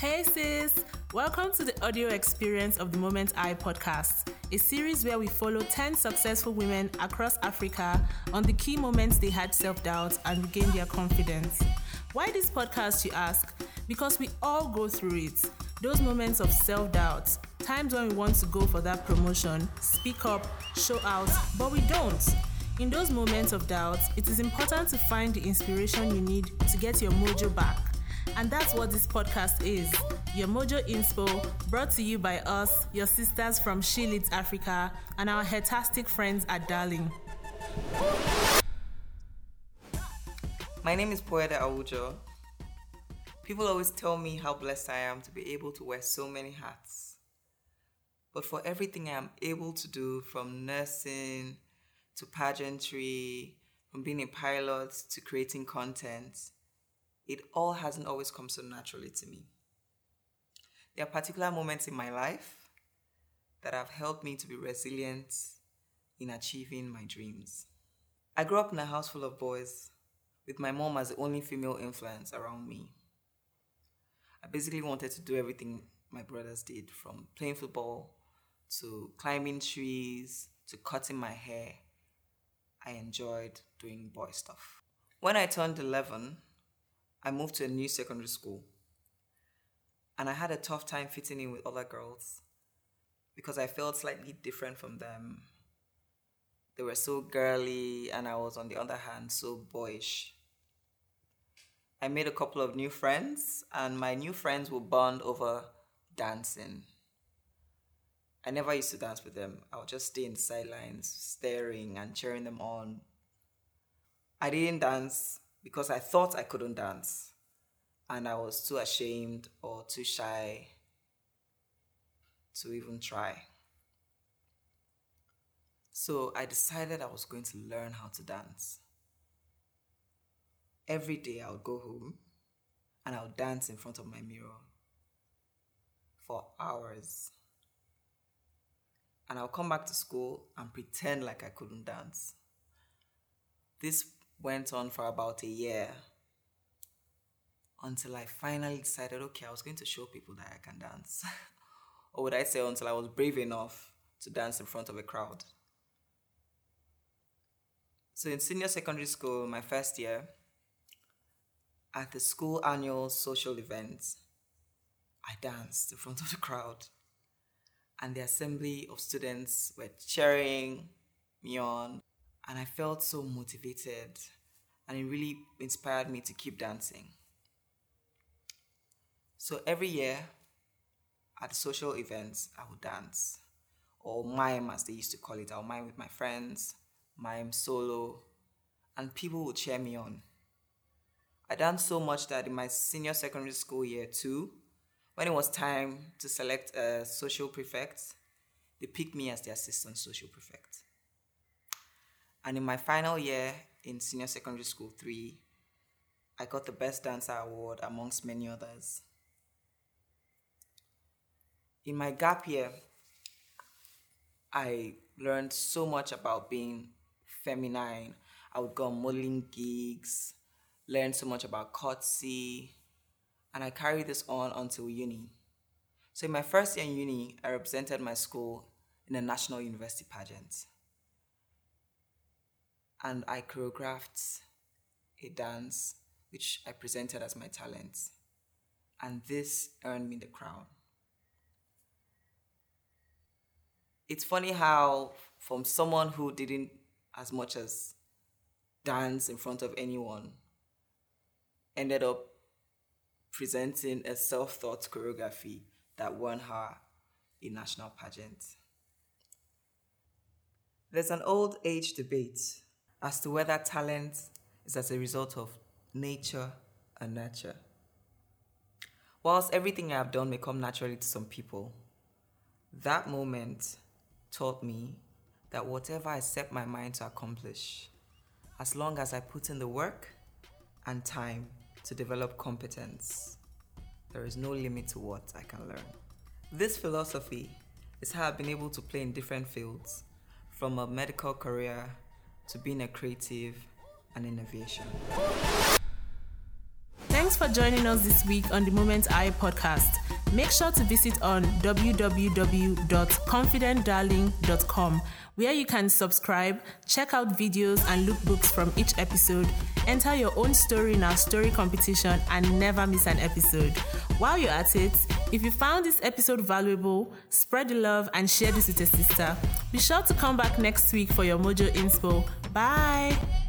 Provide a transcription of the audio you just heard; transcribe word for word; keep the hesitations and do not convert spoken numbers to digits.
Hey sis, welcome to the audio experience of the Moment I podcast, a series where we follow ten successful women across Africa on the key moments they had self-doubt and regained their confidence. Why this podcast, you ask? Because we all go through it. Those moments of self-doubt, times when we want to go for that promotion, speak up, show out, but we don't. In those moments of doubt, it is important to find the inspiration you need to get your mojo back. And that's what this podcast is, your Mojo Inspo, brought to you by us, your sisters from She Leads Africa, and our hetastic friends at Darling. My name is Poyeda Awujo. People always tell me how blessed I am to be able to wear so many hats. But for everything I am able to do, from nursing to pageantry, from being a pilot to creating content, it all hasn't always come so naturally to me. There are particular moments in my life that have helped me to be resilient in achieving my dreams. I grew up in a house full of boys, with my mom as the only female influence around me. I basically wanted to do everything my brothers did, from playing football to climbing trees to cutting my hair. I enjoyed doing boy stuff. When I turned eleven, I moved to a new secondary school, and I had a tough time fitting in with other girls because I felt slightly different from them. They were so girly, and I was, on the other hand, so boyish. I made a couple of new friends, and my new friends would bond over dancing. I never used to dance with them. I would just stay in the sidelines, staring and cheering them on. I didn't dance because I thought I couldn't dance, and I was too ashamed or too shy to even try. So I decided I was going to learn how to dance. Every day I would go home and I would dance in front of my mirror for hours. And I'll come back to school and pretend like I couldn't dance. This went on for about a year until I finally decided, okay, I was going to show people that I can dance. Or would I say until I was brave enough to dance in front of a crowd. So in senior secondary school, my first year, at the school annual social event, I danced in front of the crowd. And the assembly of students were cheering me on. And I felt so motivated. And it really inspired me to keep dancing. So every year, at the social events, I would dance. Or mime, as they used to call it. I would mime with my friends, mime solo. And people would cheer me on. I danced so much that in my senior secondary school year two, when it was time to select a social prefect, they picked me as the assistant social prefect. And in my final year in senior secondary school three, I got the Best Dancer Award amongst many others. In my gap year, I learned so much about being feminine. I would go on modeling gigs, learn so much about courtesy, and I carried this on until uni. So in my first year in uni, I represented my school in a national university pageant. And I choreographed a dance which I presented as my talent. And this earned me the crown. It's funny how from someone who didn't as much as dance in front of anyone, ended up presenting a self-taught choreography that won her a national pageant. There's an old age debate as to whether talent is as a result of nature and nurture. Whilst everything I have done may come naturally to some people, that moment taught me that whatever I set my mind to accomplish, as long as I put in the work and time to develop competence, there is no limit to what I can learn. This philosophy is how I've been able to play in different fields, from a medical career to being a creative and innovation. Thanks for joining us this week on the Moment I podcast. Make sure to visit on w w w dot confident darling dot com, where you can subscribe, check out videos and lookbooks from each episode, enter your own story in our story competition, and never miss an episode. While you're at it, if you found this episode valuable, spread the love and share this with a sister. Be sure to come back next week for your Mojo Inspo. Bye!